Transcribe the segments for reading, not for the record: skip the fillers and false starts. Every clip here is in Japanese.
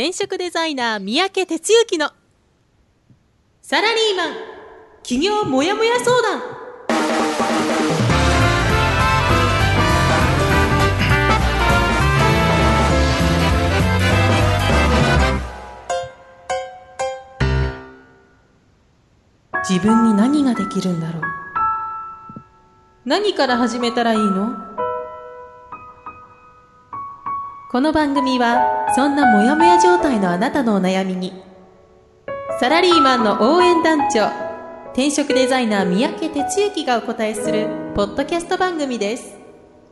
転職デザイナー三宅哲之のサラリーマン起業もやもや相談。自分に何ができるんだろう。何から始めたらいいの？この番組はそんなモヤモヤ状態のあなたのお悩みにサラリーマンの応援団長、転職デザイナー三宅哲之がお答えするポッドキャスト番組です。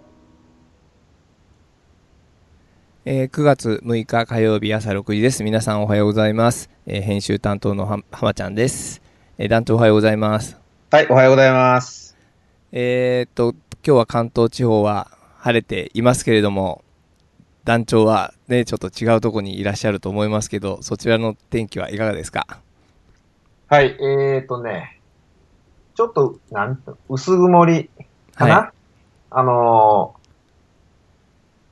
9月6日火曜日朝6時です。皆さんおはようございます。編集担当の浜ちゃんです。団長おはようございます。 はい、おはようございます。 今日は関東地方は晴れていますけれども、団長はね、ちょっと違うところにいらっしゃると思いますけど、そちらの天気はいかがですか？ はい、ちょっと、薄曇りかな、はい、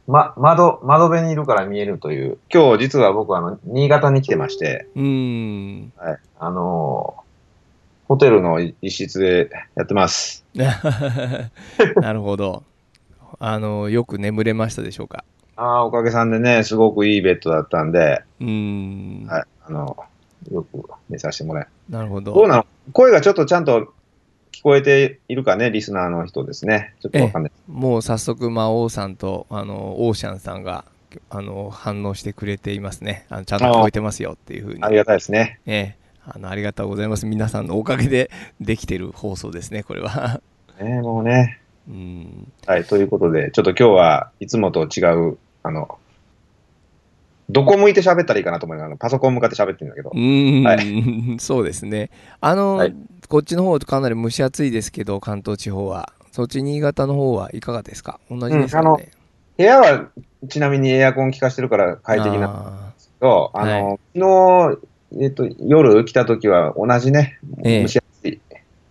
窓辺にいるから見えるという、今日実は僕新潟に来てまして、はい、ホテルの一室でやってます。 なるほど。よく眠れましたでしょうか？ おかげさんでね、すごくいいベッドだったんで、はい、よく寝させてもらえ。 なるほど。 どうなの？声がちょっとちゃんと聞こえているかね、リスナーの人ですね。ちょっとわかんない。 もう早速、王さんとオーシャンさんが反応してくれていますね。ちゃんと聞こえてますよっていうふうに。 ありがたいですね。 ありがとうございます。皆さんのおかげでできてる放送ですね、これは。 もうね。はい、ということで、ちょっと今日はいつもと違う、どこ向いて喋ったらいいかなと思いながら、パソコン向かって喋ってるんだけど。 はい、そうですね。はい、こっちの方かなり蒸し暑いですけど、関東地方は。そっち新潟の方はいかがですか？同じですかね。 部屋はちなみにエアコン効かしてるから快適なんですけど、昨日、夜来た時は同じね、蒸し暑い。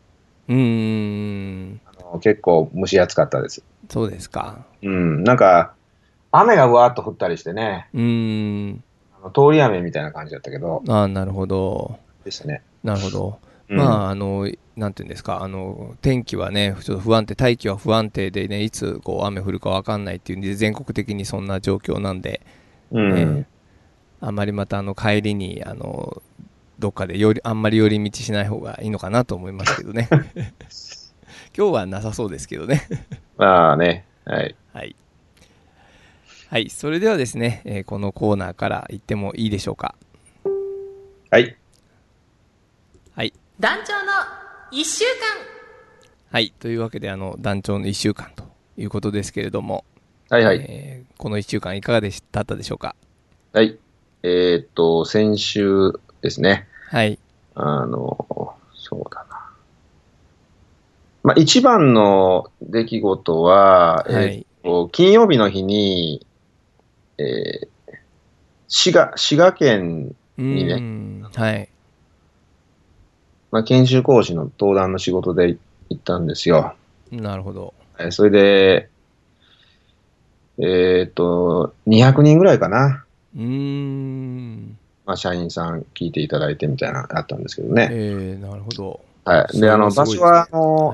結構蒸し暑かったです。 そうですか。 なんか、雨がわーっと降ったりしてね、通り雨みたいな感じだったけど。 なるほど。 でしたね。 なるほど。なんていうんですか、天気はね、ちょっと不安定、大気は不安定でね、いつ雨降るか分かんないっていうんで、全国的にそんな状況なんで、あんまりまた帰りに、どっかであんまり寄り道しない方がいいのかなと思いますけどね。今日はなさそうですけどね。 まあね、はい。 はい。はい、それではですね、このコーナーから行ってもいいでしょうか。 はい。 はい。団長の1週間。 はい、というわけで団長の1週間ということですけれども、 はいはい。 この1週間いかがだったでしょうか？ はい。先週ですね。 はい。 そうだな。一番の出来事は、金曜日の日に、滋賀県にね、 はい。 研修講師の登壇の仕事で行ったんですよ。 なるほど。 それで、200人ぐらいかな。社員さん聞いていただいてみたいなのあったんですけどね。 なるほど。 はい。で、場所は、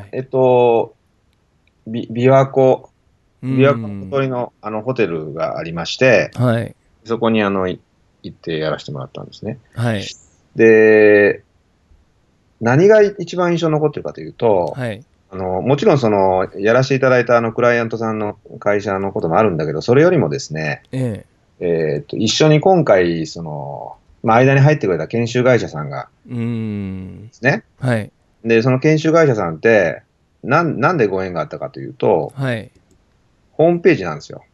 琵琶湖のほとりの、ホテルがありまして、 はい。 そこに行ってやらせてもらったんですね。 はい。 で、何が一番印象に残ってるかというと、 はい。 もちろんやらせていただいたクライアントさんの会社のこともあるんだけど、それよりもですね、一緒に今回、間に入ってくれた研修会社さんが、ですね。 はい。 で、その研修会社さんって、なんでご縁があったかというと、 はい。 ホームページなんですよ。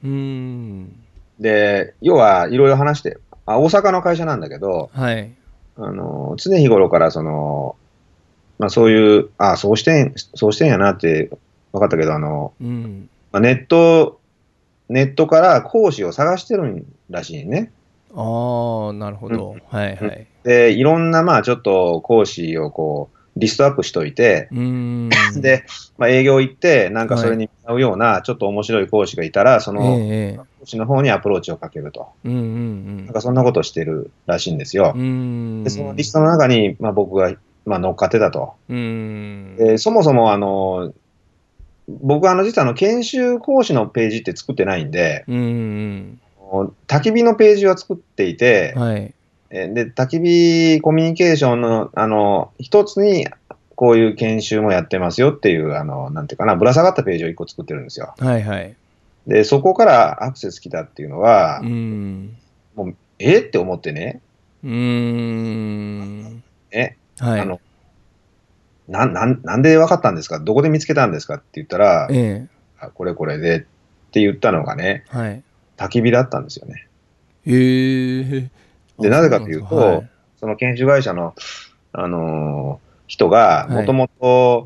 で、要はいろいろ話して、大阪の会社なんだけど、 はい。 常日頃からそういう、そうしてんやなって分かったけど、ネットから講師を探してるんらしいね。 なるほど。はいはい。 で、いろんなちょっと講師をリストアップしといて、で、営業行って、なんかそれに合うような、ちょっと面白い講師がいたら、 講師の方にアプローチをかけると。なんかそんなことをしてるらしいんですよ。で、そのリストの中に、僕が、乗っかってたと。そもそも僕は実は研修講師のページって作ってないんで、焚き火のページは作っていて、で、焚き火コミュニケーションの、一つに、こういう研修もやってますよっていう、なんていうかな、ぶら下がったページを一個作ってるんですよ。で、そこからアクセス来たっていうのは、もう、って思ってね。なんで分かったんですか、どこで見つけたんですかって言ったら、これこれでって言ったのがね、焚き火だったんですよね。で、なぜかというと、その研修会社の、人が、もともと、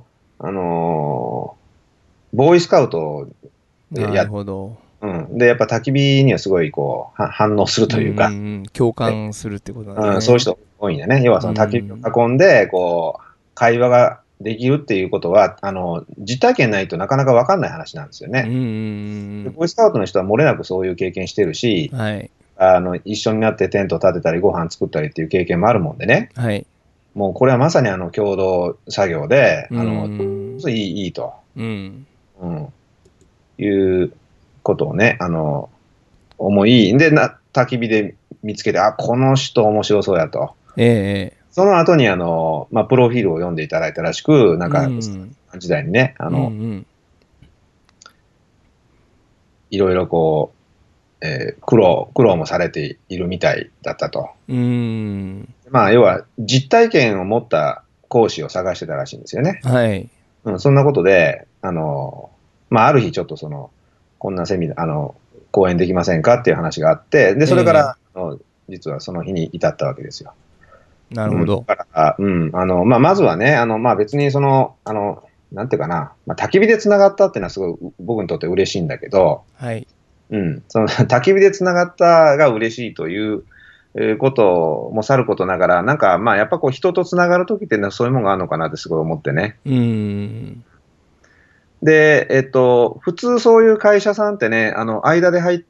ボーイスカウトをやっで、やっぱ焚き火にはすごいこう反応するというか、 共感するってことなんですね。 そういう人多いんだね。要はその焚き火を囲んで、こう、会話ができるっていうことは、実体験ないとなかなか分かんない話なんですよね。でボーイスカウトの人は漏れなくそういう経験してるし、一緒になってテント立てたり、ご飯作ったりっていう経験もあるもんでね。もうこれはまさに共同作業で、いいと、いうことをね、思い、で、焚き火で見つけて、この人面白そうやと。その後にプロフィールを読んでいただいたらしく、なんか、時代にね、いろいろこう、苦労もされているみたいだったと。要は、実体験を持った講師を探してたらしいんですよね。そんなことで、ある日ちょっとこんな講演できませんかっていう話があって、で、それから、実はその日に至ったわけですよ。 なるほど。 まずはね、別になんていうかな、焚き火でつながったっていうのはすごい僕にとって嬉しいんだけど、その焚き火でつながったが嬉しいということもさることながら、なんかやっぱこう人とつながるときっていうのはそういうものがあるのかなってすごい思ってね。で、普通そういう会社さんってね、間で入って、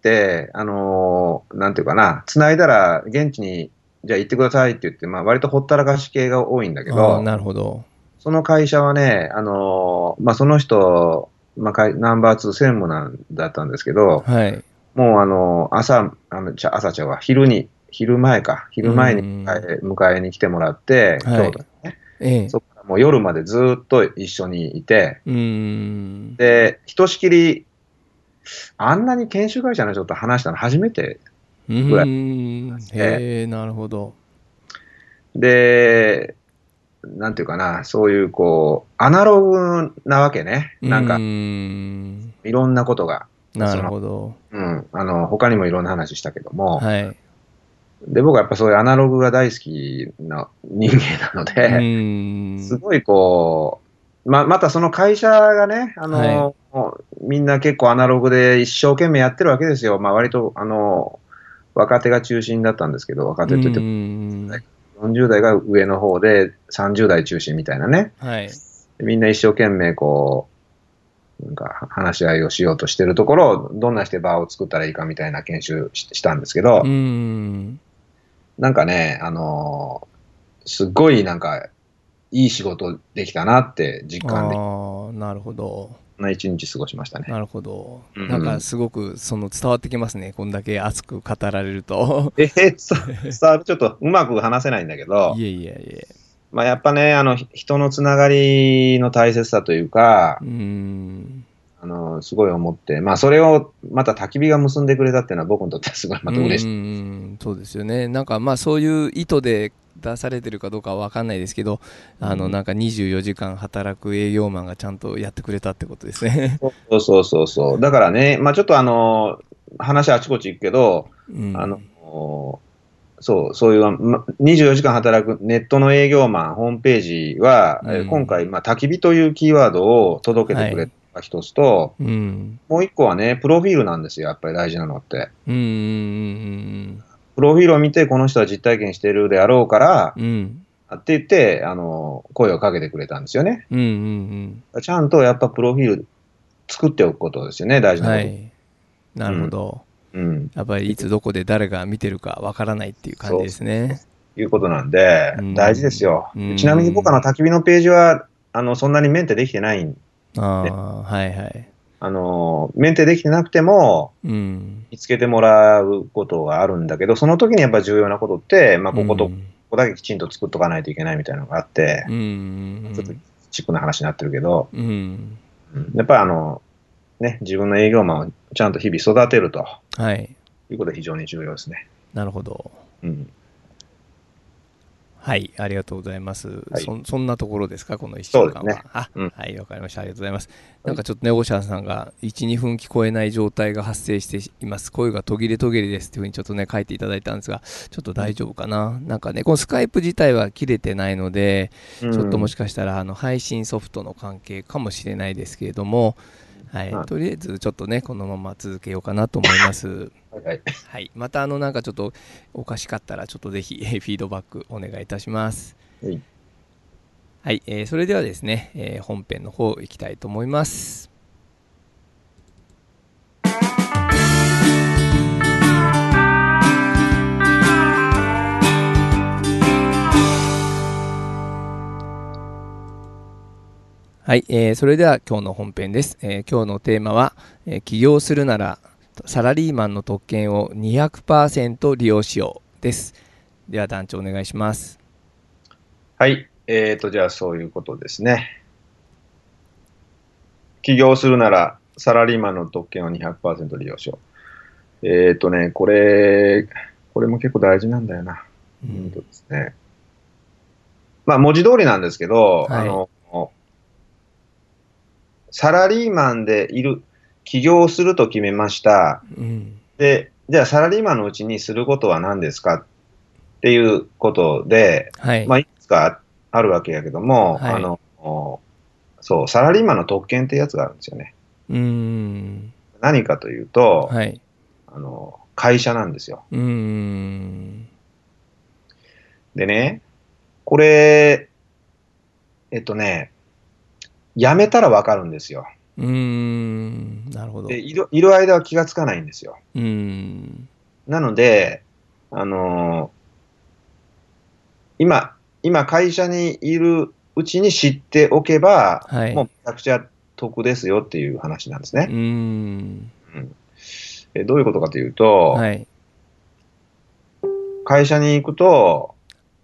なんていうかな、つないだら現地にじゃあ行ってくださいって言って、割とほったらかし系が多いんだけど、 なるほど。 その会社はね、その人、ナンバー2専務だったんですけど、もう朝ちゃうわ、昼前に迎えに来てもらって、京都にね、そこからもう夜までずっと一緒にいて、で、ひとしきり、あんなに研修会社の人と話したの初めてぐらい。 なるほど。 で、なんていうかな、そういうこう、アナログなわけね。なんか、いろんなことが。 なるほど。 他にもいろんな話したけども、で、僕はやっぱそういうアナログが大好きな人間なので、すごいこう、またその会社がね、みんな結構アナログで一生懸命やってるわけですよ。割と、若手が中心だったんですけど、若手といっても、40代が上の方で30代中心みたいなね。みんな一生懸命こう、なんか話し合いをしようとしてるところを、どんなして場を作ったらいいかみたいな研修したんですけど、なんかね、すっごいなんか、いい仕事できたなって実感できた。 なるほど。 一日過ごしましたね。 なるほど。なんかすごく伝わってきますね。こんだけ熱く語られると。 伝わる、ちょっとうまく話せないんだけど。やっぱね、人のつながりの大切さというか、すごい思って、それをまた焚き火が結んでくれたっていうのは僕にとってはすごいまた嬉しい。 そうですよね。なんかそういう意図で出されてるかどうかは分かんないですけど、なんか24時間働く営業マンがちゃんとやってくれたってことですね。 そう。だからね、ちょっと話あちこち行くけど、そういう24時間働くネットの営業マンホームページは、今回、焚き火というキーワードを届けてくれた一つと、もう一個はね、プロフィールなんですよ、やっぱり大事なのって。プロフィールを見て、この人は実体験しているであろうから、って言って、声をかけてくれたんですよね。ちゃんとやっぱプロフィール作っておくことですよね、大事なこと。 なるほど。 やっぱりいつどこで誰が見てるかわからないっていう感じですね。 そういうことなんで、大事ですよ。ちなみに僕焚き火のページは、そんなにメンテできてないんで。 はいはい。 メンテできてなくても、見つけてもらうことがあるんだけど、その時にやっぱ重要なことって、こことここだけきちんと作っとかないといけないみたいなのがあって、ちょっとチックな話になってるけど、やっぱね、自分の営業マンをちゃんと日々育てると、いうことが非常に重要ですね。 なるほど。はい、ありがとうございます。そんなところですか、この1週間は。はい、わかりました。ありがとうございます。なんかちょっとね、オーシャンさんが1、2分聞こえない状態が発生しています。声が途切れ途切れですっていうふうにちょっとね、書いていただいたんですが、ちょっと大丈夫かな。なんかね、このスカイプ自体は切れてないので、ちょっともしかしたら配信ソフトの関係かもしれないですけれども、はい、とりあえずちょっとねこのまま続けようかなと思います。はい、またなんかちょっとおかしかったらちょっとぜひフィードバックお願いいたします。はい、それではですね、本編の方行きたいと思います。はい、それでは今日の本編です。今日のテーマは、起業するならサラリーマンの特権を 200% 利用しようです。では団長お願いします。 はい、じゃあそういうことですね。起業するならサラリーマンの特権を 200% 利用しよう。これも結構大事なんだよな。ですね。文字通りなんですけど、サラリーマンで起業すると決めました。で、じゃあサラリーマンのうちにすることは何ですかっていうことで、いくつかあるわけやけども、そう、サラリーマンの特権ってやつがあるんですよね。何かというと、会社なんですよ。でね、これ、辞めたらわかるんですよ。 なるほど。 で、いる間は気がつかないんですよ。なので、今会社にいるうちに知っておけば、もうめちゃくちゃ得ですよっていう話なんですね。どういうことかというと、会社に行くと、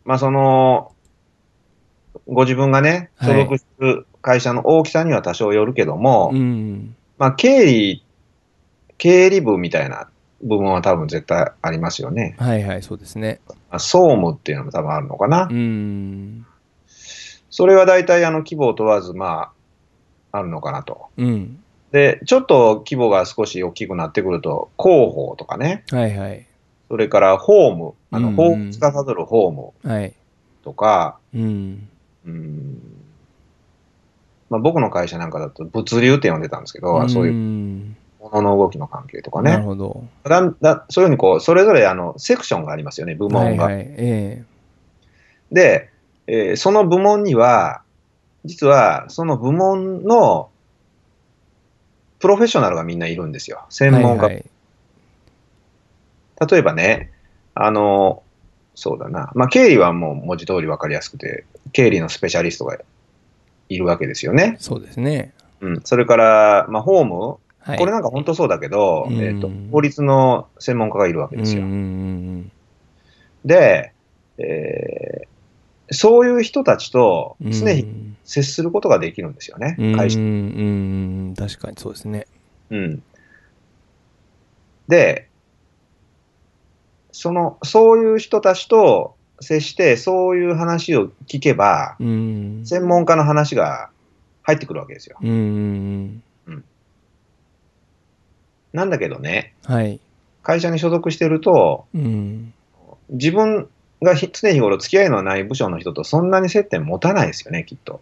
ご自分がね、所属する会社の大きさには多少よるけども、経理部みたいな部門は多分絶対ありますよね。 そうですね。 総務っていうのも多分あるのかな。それは大体規模を問わず、あるのかなと。で、ちょっと規模が少し大きくなってくると、広報とかね。それから法務、法を司る法務とか、僕の会社なんかだと物流って呼んでたんですけど、そういう物の動きの関係とかね。 なるほど。 そういうふうにそれぞれセクションがありますよね、部門が。で、その部門には、実はその部門のプロフェッショナルがみんないるんですよ。専門家。例えばね、そうだな。経理はもう文字通り分かりやすくて、経理のスペシャリストがいるわけですよね。 そうですね。 それから、法務、これなんか本当そうだけど、法律の専門家がいるわけですよ。で、そういう人たちと常に接することができるんですよね、会社。 確かにそうですね。 で、そういう人たちと接して、そういう話を聞けば、専門家の話が入ってくるわけですよ。なんだけどね、会社に所属してると、自分が常日頃付き合いのない部署の人とそんなに接点持たないですよね、きっと。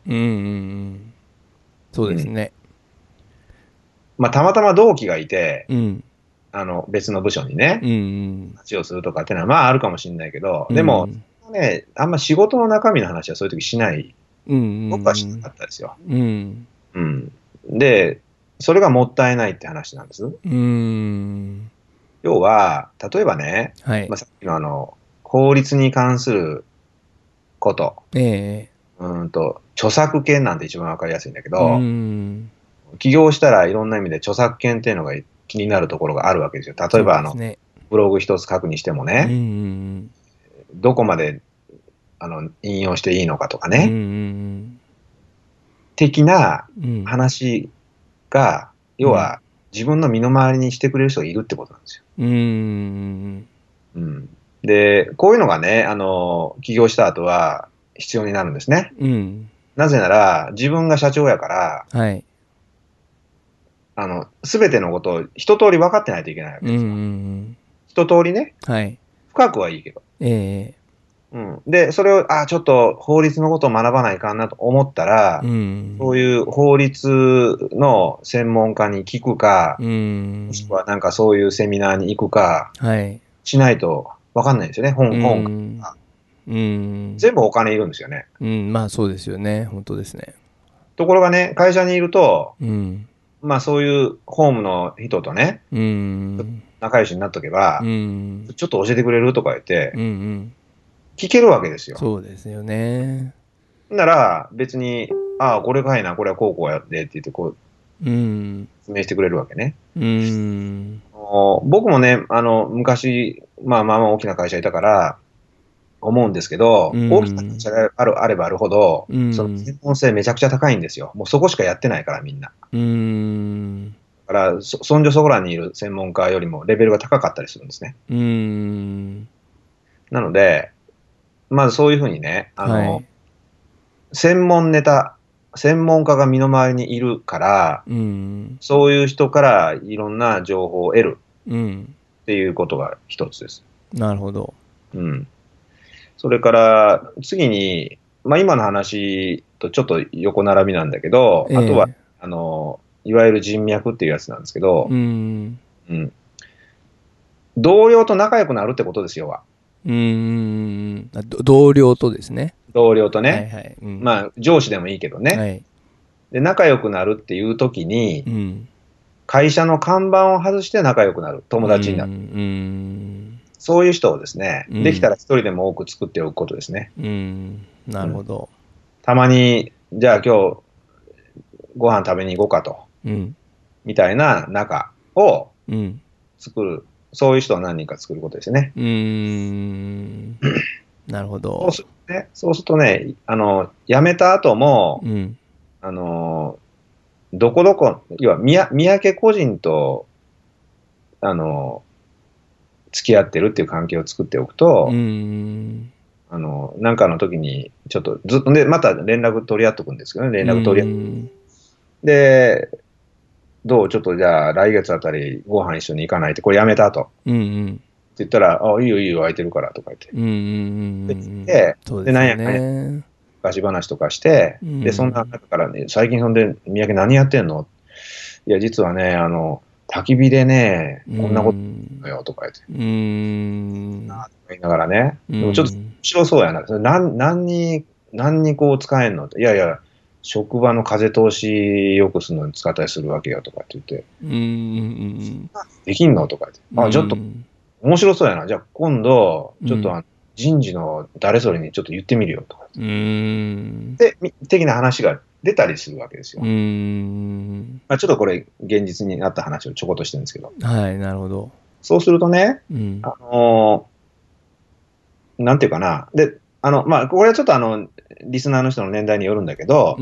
そうですね。 たまたま同期がいて、別の部署にね、話をするとかっていうのはあるかもしれないけど、でも、ね、あんま仕事の中身の話はそういう時しない。僕はしなかったですよ。で、それがもったいないって話なんです。 要は、例えばね、 はい。 さっきの法律に関すること、 ええ著作権なんて一番わかりやすいんだけうーど、 ん。 起業したらいろんな意味で著作権っていうのが気になるところがあるわけですよ。例えそうばですね。 ブログ一つ書くにしてもうんうね、 んどこまで引用していいのかとかうん。うんうね、 ん的なうん。うん。 話が、 うん。 要は自分の身の回りにしてくれる人がいるってことなんですよ。 うーん。 うん。で、こういうのがね、起業した後は必要になるんですね。 うん。 なぜなら、自分が社長やから、 はい。 すべてのことを一通り分かってないといけないわうんうんうけですよ。 ん。 一通りね、 はい。 深くはいいけど。 ええうん。で、それを、ちょっと法律のことを学ばないかんなと思ったうら、そん。 ういう法律の専門家に聞くか、 うもしくん。 はなんかそういうセミナーに行くか、 はい。 しないと分かんないんですよね。 う本か。 ん。うん。 全部お金いるんですよね。 うん。まあそうですよね。本当ですね。 ところがね、会社にいると、 うん。 そういうホームの人とね、 うん。 仲良しになっとけうば、 ん。 ちょっと教えてくれるとか言っうんて、 うん。 聞けるわけですよ。 そうですよね。 なら、別に、これかいな、これはこうこうやってって言って、こう、 うん。 説明してくれるわけね。 うん。 僕もね、昔、まあ大きな会社いたから、思うんですけうど、大きな会ん。 社があればあるほど、 うそのん。 専門性めちゃくちゃ高いんですよ。もうそこしかやってないから、みんな。 うん。 だから、そんじょそこらにいる専門家よりもレベルが高かったりするんですね。 うん。 なので、まずそういうふうにね、 はい。 専門ネタ、専門家が身の回りにいるから、 うん。 そういう人からいろんな情報を得るうん。 っていうことが一つです。 なるほど。 うん。それから、次に、今の話とちょっと横並びなんだけど、あとは、 ええ。 いわゆる人脈っていうやつなんですけど、 うん。 うん。同僚と仲良くなるってことですよ、は。 うん。同僚とですね。 同僚とね。 はいはい。うん。 上司でもいいけどね。 はい。 で、仲良くなるっていう時に、 うん。 会社の看板を外して仲良くなる。友うん。 達になる。 うん。 そういう人をですね、できたうん。 ら一人でも多く作っておくことですね。 うん。なうん。 るほど。 たまに、じゃあ今日ご飯食べに行こうかと、 うん。 みたいな仲をうん。 作る。そういう人を何人か作ることですね。 うーん。なるほど。 そうするとね、辞めた後も、 うん。 あの、どこどこ、要は三宅個人と、あの、付き合ってるっていう関係を作っておくうーと、 ん。 なんかの時に、ちょっとずっとね、また連絡取り合っとくんですけどね、連う絡取り合っーん。 で、どうちょっとじゃあ来月あたりご飯一緒に行かないって、これやめたと。ってうんうん。 言ったら、いいよいいよ、空いてるからとか言って。 うんうんうんうん。 で、なんそうですよやかんやね。 昔話とかして、 うで、そんなん。 中からね、最近そんで、三宅何やってんの？いや、実はね、焚き火でね、 うこんなことん。 だよとか言って、 うーん。 言いながらね、 うでもちょっと面ん。 白そうやな。それ何にこう使えんのって、いやいや、職場の風通し良くするのに使ったりするわけよとかって言って、 うん。 できんのとか言って、 うん。 ちょっと面白そうやな。じゃあ今度、ちょっとうん。 人事の誰それにちょっと言ってみるよとか。 うん。 で、的な話が出たりするわけですうよ。 ん。 ちょっとこれ、現実になった話をちょこっとしてるんですけど。 はい、なるほど。 そうするとね、 うん。 なんていうかな。で、これはちょっとリスナーの人の年代によるんだけど、 うん。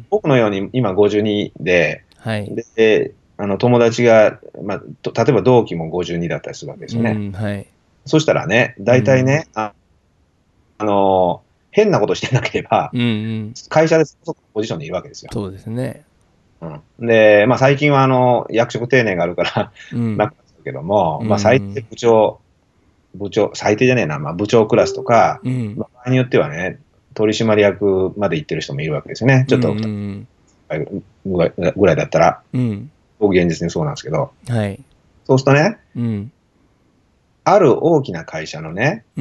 僕のように今52で、 はい。 友達が、例えば同期も52だったりするわけですよね。 うん。はい。 そしたらね、 うん。 大体ね、変なことしてなければ、 うん。うん。 会社でそこそこのポジションでいるわけですよ。 そうですね。 うん。で、最近は役職定年があるからうん。 楽ですけども、 う最低ん。 最低じゃねえな、部長クラスとか、 うん。 場合によってはね、取締役まで行ってる人もいるわけですよね。 うん。うちょっとん。 ぐらいだったら、 うん。 僕現実にそうなんですけど、 はい。 そうするとね、 うん。 ある大きな会社のね、 うん。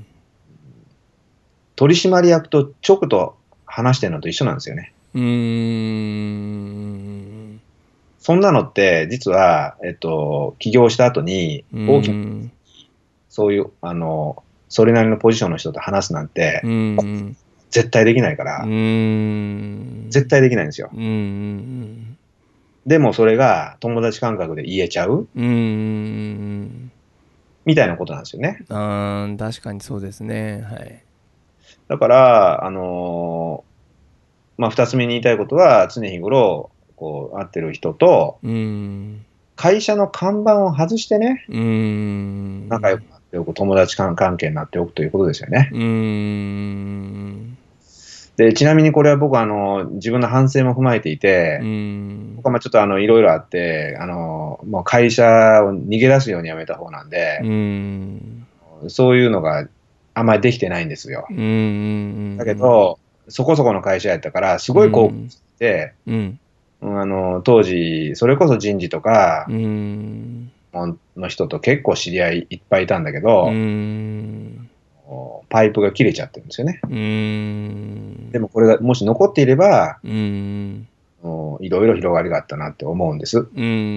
取締役と直と話してるのと一緒なんですよね。 うーん。 そんなのって、実は、起業した後に、大きな、そういう、それなりのポジションの人と話すなんて、絶対できないから、絶対できないんですよ。でもそれが友達感覚で言えちゃうみたいなことなんですよね。 確かにそうですね。はい。 だから、まあ、二つ目に言いたいことは、常日頃、こう、会ってる人と、会社の看板を外してね、仲良くなっておく、友達関係になっておくということですよね。で、ちなみにこれは僕自分の反省も踏まえていて、僕はまあちょっといろいろあって、もう会社を逃げ出すようにやめた方なんで、そういうのがあんまりできてないんですよ。だけど、そこそこの会社やったから、すごい貢献して、当時、それこそ人事とか、の人と結構知り合いいっぱいいたんだけど、パイプが切れちゃってるんですよね。でもこれがもし残っていれば、いろいろ広がりがあったなって思うんです。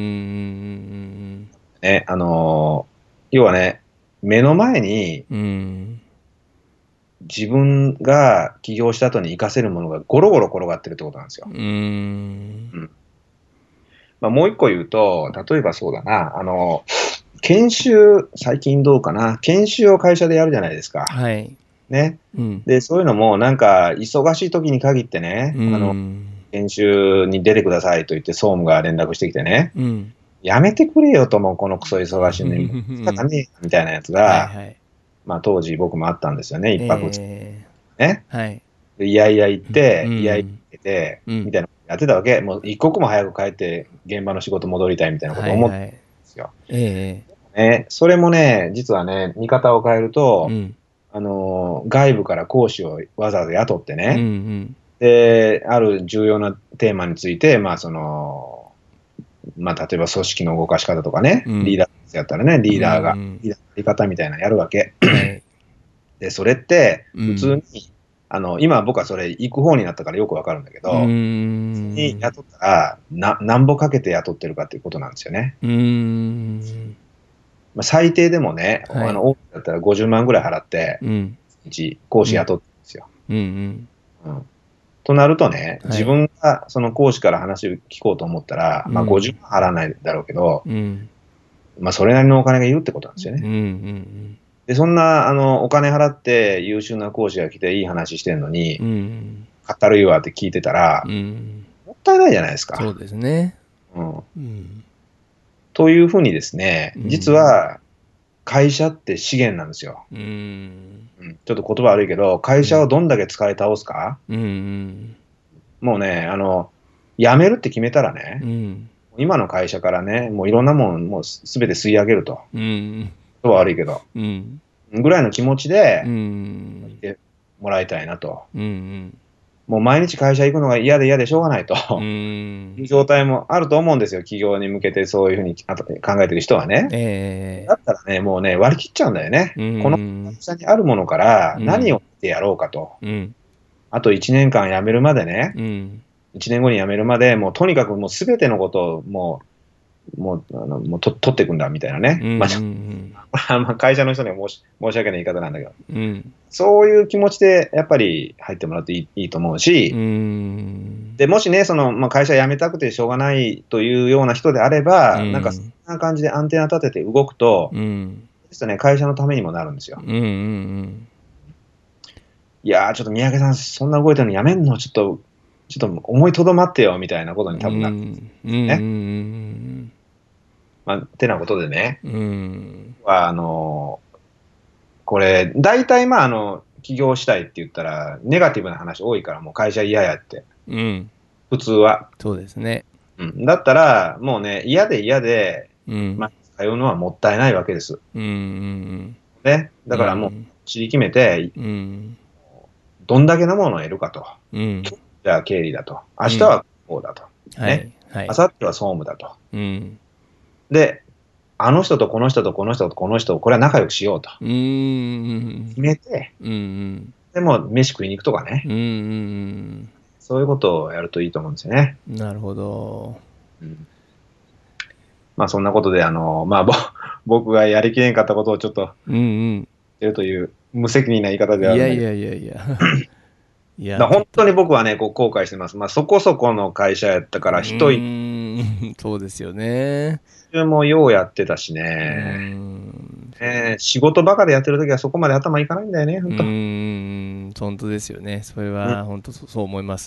ね、要はね、目の前に、自分が起業した後に活かせるものがゴロゴロ転がってるってことなんですよ。まあ、もう一個言うと、例えばそうだな、研修、最近どうかな、研修を会社でやるじゃないですか。 はい。 ね。で、そういうのも、なんか、忙しい時に限ってね、研修に出てくださいと言って、総務が連絡してきてね、やめてくれよとも、このクソ忙しいのに、みたいなやつが、まあ、当時僕もあったんですよね、一泊ね。で、いやいや言って、いやいや言ってて、みたいなやってたわけ。もう一刻も早く帰って、現場の仕事戻りたいみたいなことを思ってたんですよ。それもね、実はね、見方を変えると、外部から講師をわざわざ雇ってね、で、ある重要なテーマについて、まあ、まあ、例えば組織の動かし方とかね、リーダーやったらね、リーダーが、リーダーのやり方みたいなのやるわけ。で、それって、普通に、今僕はそれ行く方になったからよくわかるんだけど、に雇ったら、なんぼかけて雇ってるかっていうことなんですよね。まあ、最低でもね、多くだったら50万ぐらい払って、講師雇ってるんですよ。となるとね、自分がその講師から話を聞こうと思ったら、まあ50万払わないだろうけど、まあそれなりのお金がいるってことなんですよね。で、そんな、お金払って優秀な講師が来ていい話してるのに、かったるいわって聞いてたら、もったいないじゃないですか。 そうですね。 というふうにですね、実は、会社って資源なんですよ。ちょっと言葉悪いけど、会社をどんだけ使い倒すか、もうね、辞めるって決めたらね、今の会社からね、もういろんなもん、もうすべて吸い上げると。言葉悪いけど、ぐらいの気持ちで、いてもらいたいなと。もう毎日会社行くのが嫌で嫌でしょうがないという状態もあると思うんですよ。企業に向けてそういうふうに考えてる人はね。だったらね、もうね、割り切っちゃうんだよね。この会社にあるものから何をしてやろうかと。あと1年間辞めるまでね、1年後に辞めるまで、もうとにかくもうすべてのことをもう取っていくんだみたいなね。まあ会社の人には申し訳ない言い方なんだけど、そういう気持ちでやっぱり入ってもらっていいと思うし、でもしね、まあ、会社辞めたくてしょうがないというような人であれば、なんかそんな感じでアンテナ立てて動くと、実はね、会社のためにもなるんですよ。いやー、ちょっと三宅さん、そんな動いてるのやめんのちょっと思いとどまってよみたいなことに多分なるんですね。まあ、てなことでね、これ、大体まあ、起業したいって言ったら、ネガティブな話多いから、もう会社嫌やって。普通は。 そうですね。 だったら、もうね、嫌で、まあ、通うのはもったいないわけです。ね。だからもう、知り決めて、どんだけのものを得るかと。じゃあ経理だと。明日はこうだと。ね。明後日は総務だと。で、あの人とこの人とこの人とこの人をこれは仲良くしようと。決めて、でも飯食いに行くとかね。そういうことをやるといいと思うんですよね。 なるほど。 まあそんなことで、まあ僕がやりきれんかったことをちょっと、言ってるという無責任な言い方ではあるんだけど。いや。本当に僕はね、こう後悔してます。まあそこそこの会社やったから人そうですよね。 もようやってたしね。仕事ばかでやってるときはそこまで頭いかないんだよね、 本当ですよね。それは本当そう思います。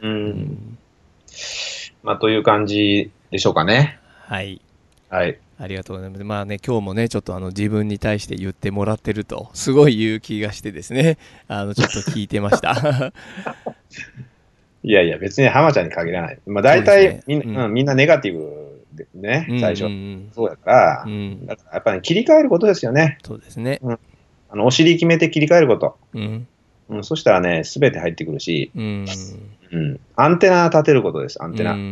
まあという感じでしょうかね。 はい。 はい。 ありがとうございます。まあね、今日もね、ちょっと自分に対して言ってもらってると、すごい言う気がしてですね、ちょっと聞いてました。 いやいや、別に浜ちゃんに限らない。まあ大体みんなネガティブでね、最初。そうやから、だからやっぱり切り替えることですよね。 そうですね。 お尻決めて切り替えること。そしたらね、すべて入ってくるし、アンテナ立てることです、アンテナ。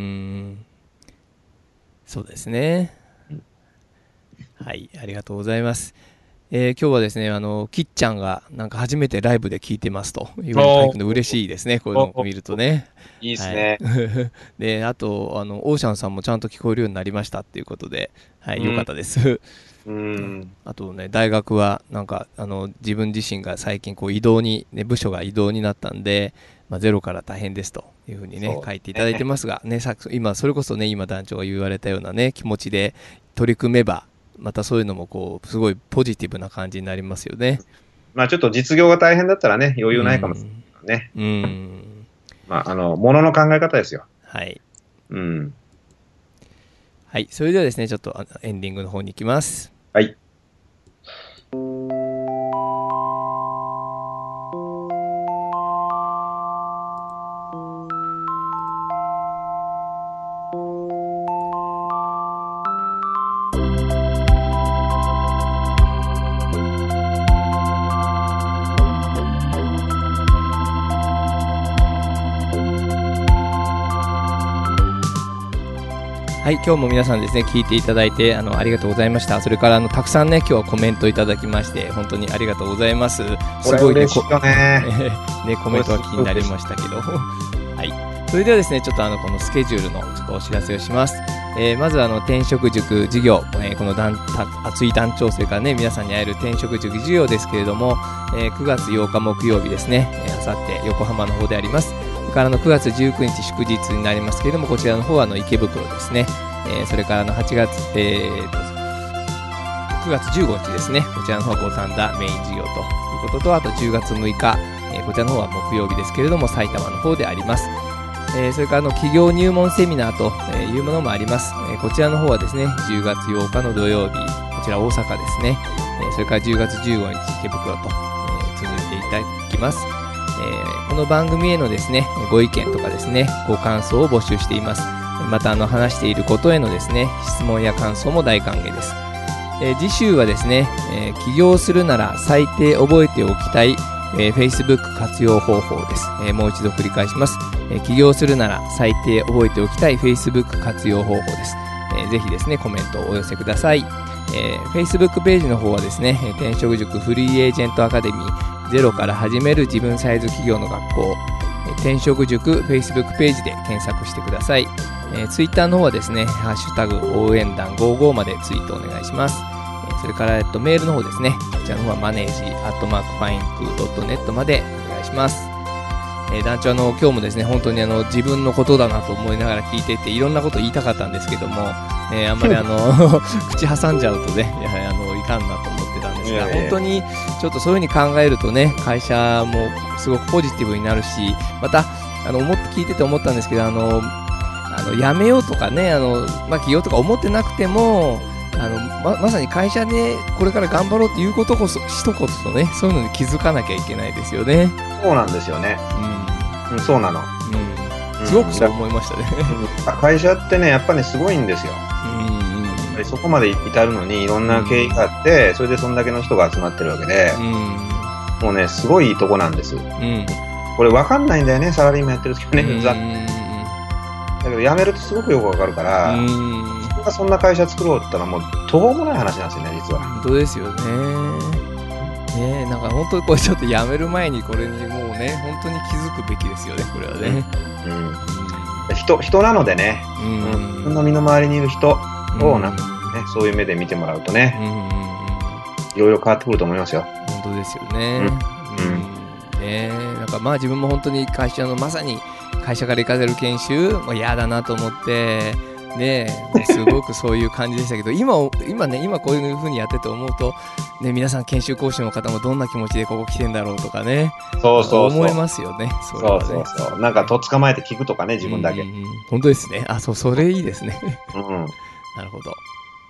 そうですね。はい、ありがとうございます。今日はですね、きっちゃんがなんか初めてライブで聞いてますというふうに書いてるの嬉しいですね、こういうのを見るとね。 いいですね。 で、あと、オーシャンさんもちゃんと聞こえるようになりましたっていうことで、はい、よかったです。あとね、大学はなんか自分自身が最近こう異動に、ね、部署が異動になったんで、ゼロから大変ですというふうにね、書いていただいてますが、ね、今それこそね、今団長が言われたようなね、気持ちで取り組めば、またそういうのもこうすごいポジティブな感じになりますよね。 まあちょっと実業が大変だったらね、余裕ないかもしれないね。まあものの考え方ですよ。 はい。はい、それではですね、ちょっとエンディングの方に行きます。 はい。 はい、今日も皆さんですね、聞いていただいてありがとうございました。それからたくさんね、今日はコメントいただきまして本当にありがとうございます。すごいね、コメントが気になりましたけどはい、それではですね、ちょっとこのスケジュールのちょっとお知らせをします。まず転職塾授業、この熱い団長生からね、皆さんに会える転職塾授業ですけれども、9月8日木曜日ですね、あさって横浜の方であります。それから9月19日祝日になりますけれども、こちらの方は池袋ですね。それから9月15日ですね、こちらの方は五反田メイン授業ということと、あと10月6日、こちらの方は木曜日ですけれども、埼玉の方であります。それから企業入門セミナーというものもあります。こちらの方はですね、10月8日の土曜日、こちら大阪ですね。それから10月15日池袋と、続いていただきます。この番組へのですね、ご意見とかですね、ご感想を募集しています。また話していることへのですね、質問や感想も大歓迎です。次週はですね、起業するなら最低覚えておきたい、Facebook 活用方法です。もう一度繰り返します。起業するなら最低覚えておきたい Facebook 活用方法です。ぜひですね、コメントをお寄せください。Facebook ページの方はですね、転職塾フリーエージェントアカデミーゼロから始める自分サイズ企業の学校、転職塾 Facebook ページで検索してください。Twitter の方はですね、ハッシュタグ応援団55までツイートお願いします。それから、メールの方ですね、こちらの方はmanage@findcool.net までお願いします。団長今日もですね、本当に自分のことだなと思いながら聞いていて、いろんなこと言いたかったんですけども、あんまり口挟んじゃうとね、やはりいかんなと思ってたんですが、本当にちょっとそういう風に考えるとね、会社もすごくポジティブになるし、また聞いてて思ったんですけど、辞めようとかね、起業とか思ってなくても、まさに会社でこれから頑張ろうっていうことこそ一言とね、そういうのに気づかなきゃいけないですよね。 そうなんですよね。そうなの。 すごくそう思いましたね。 会社ってね、やっぱりすごいんですよ。そこまで至るのにいろんな経緯があって、それでそんだけの人が集まってるわけで、もうね、すごいいいとこなんです。これ分かんないんだよね、サラリーマンやってる時はね。だけど辞めるとすごくよく分かるから、そんな会社作ろうって言ったらもう途方もない話なんですよね、実は。 本当ですよね。なんか本当にこれちょっと辞める前にこれにもうね、本当に気づくべきですよね、これはね。 人なのでね、自分の身の回りにいる人、 をなんかね、そういう目で見てもらうとね、いろいろ変わってくると思いますよ。 本当ですよね。ね、なんかまあ自分も本当に会社のまさに会社から行かせる研修も嫌だなと思ってね、すごくそういう感じでしたけど今こういう風にやってて思うと、ね、皆さん研修講師の方もどんな気持ちでここ来てんだろうとかね、思いますよね。 そうなんかとっ捕まえて聞くとかね、自分だけ。 本当ですね。それいいですね。なるほど。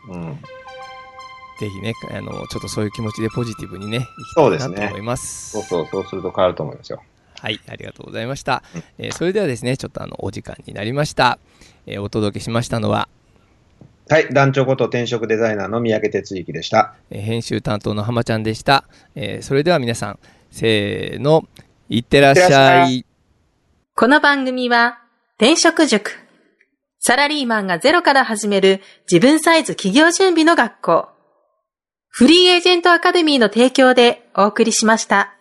ぜひね、ちょっとそういう気持ちでポジティブにね、いきたいなと思います。 そうすると変わると思いますよ。 はい、ありがとうございました。それではですね、ちょっとお時間になりました。お届けしましたのは、 はい、団長こと転職デザイナーの三宅哲之でした。 編集担当の浜ちゃんでした。それでは皆さん、せーの、いってらっしゃい。 この番組は、転職塾。サラリーマンがゼロから始める自分サイズ企業準備の学校。フリーエージェントアカデミーの提供でお送りしました。